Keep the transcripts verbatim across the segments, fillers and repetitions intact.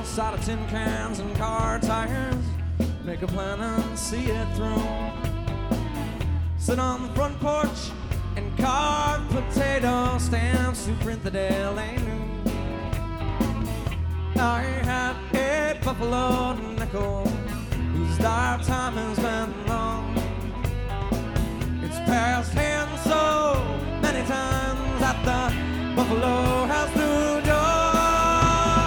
house out of tin cans and car tires. Make a plan and see it through. Sit on the front porch and carve potato stamps to print the Daily News. I had a buffalo nickel whose dark time has been long. It's passed hands so many times that the buffalo has through door.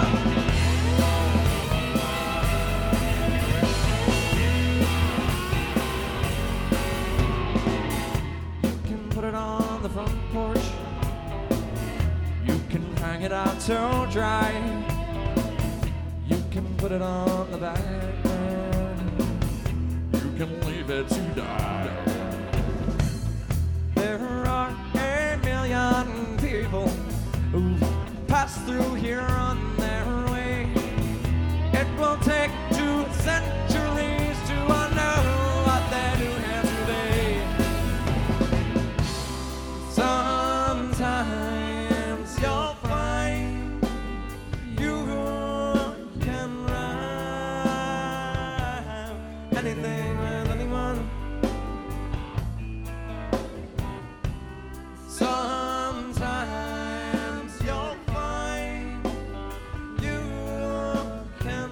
You can put it on the front porch. You can hang it out to dry. You can put it on the back burner. You can leave it to die. There are a million people who pass through here on their way. It will take two centuries to undo what they do here today. Sometimes you'll find you can rhyme anything with anyone. Sometimes you'll find you can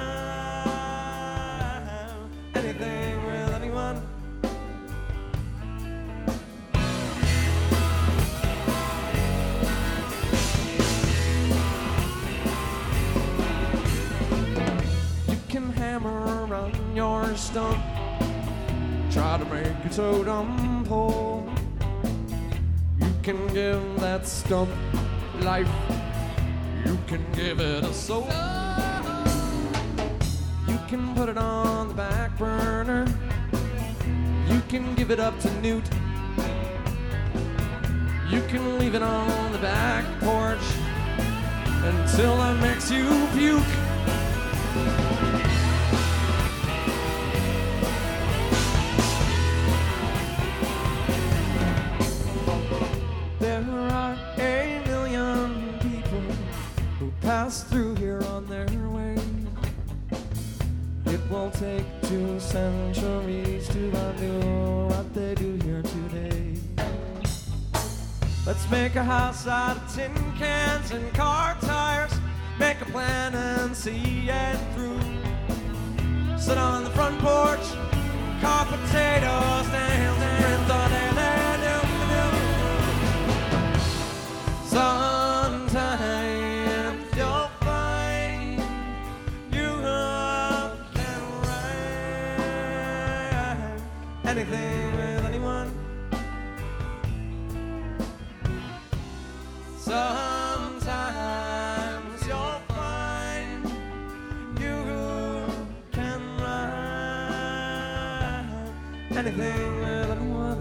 rhyme anything with anyone. You can hammer on your stump, try to make a totem pole. You can give that stump life. You can give it a soul. You can put it on the back burner. You can give it up to Newt. You can leave it on the back porch until it makes you puke. There are a million people who pass through here on their way. It will take two centuries to undo what they do here today. Let's make a house out of tin cans and car tires. Make a plan and see it through. Sit on the front porch, carve potatoes, stand and thought and sometimes you'll find you can write anything with anyone. Sometimes you'll find you can write anything with anyone.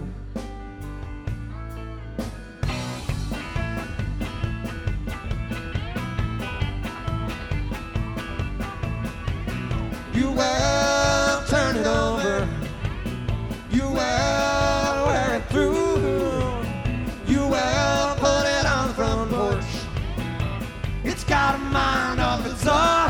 You will turn it over. You will wear it through. You will put it on the front porch. It's got a mind of its own.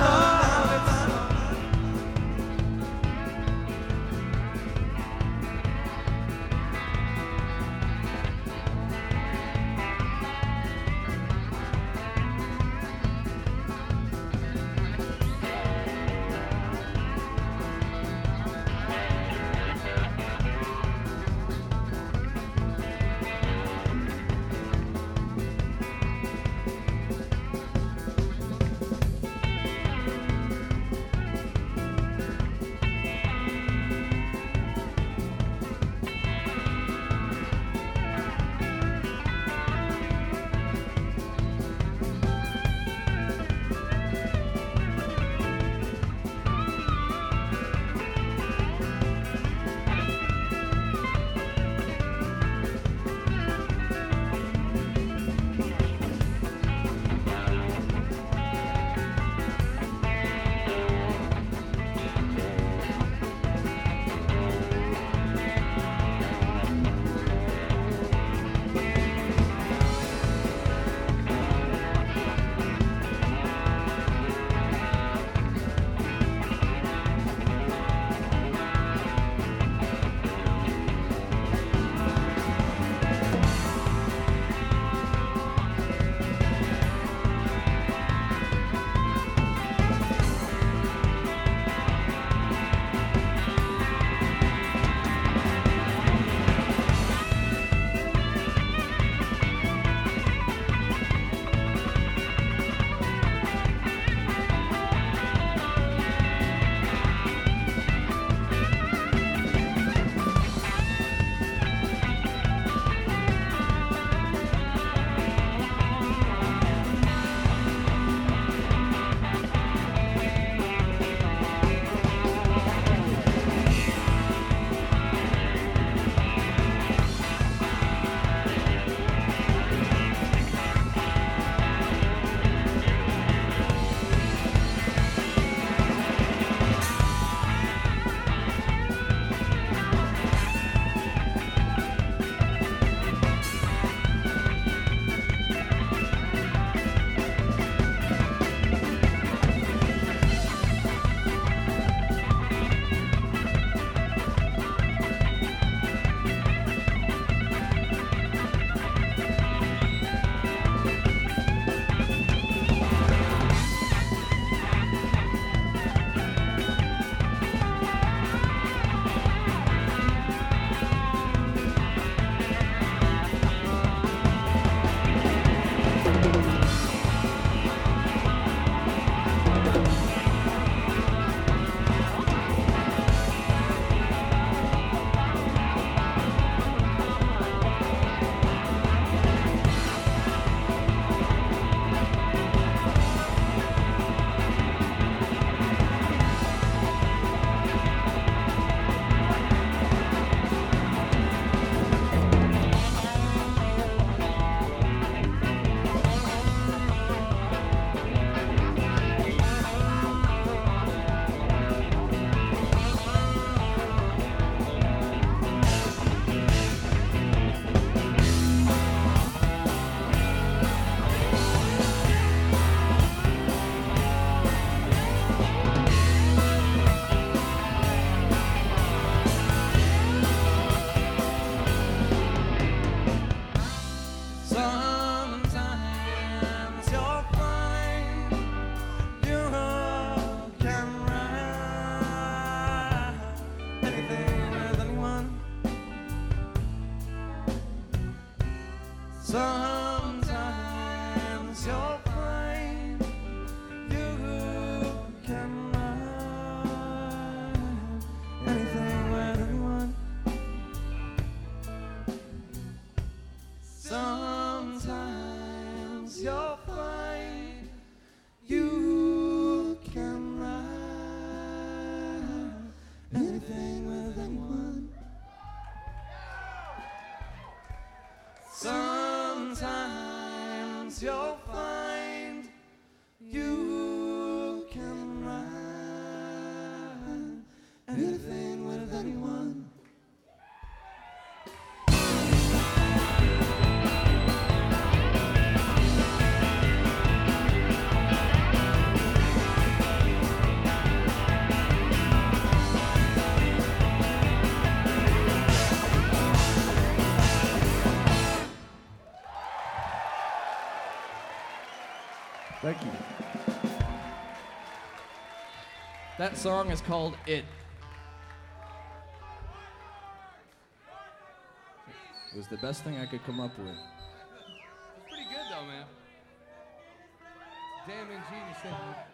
Thank you. That song is called It. It was the best thing I could come up with. It's pretty good though, man. Damn ingenious thing.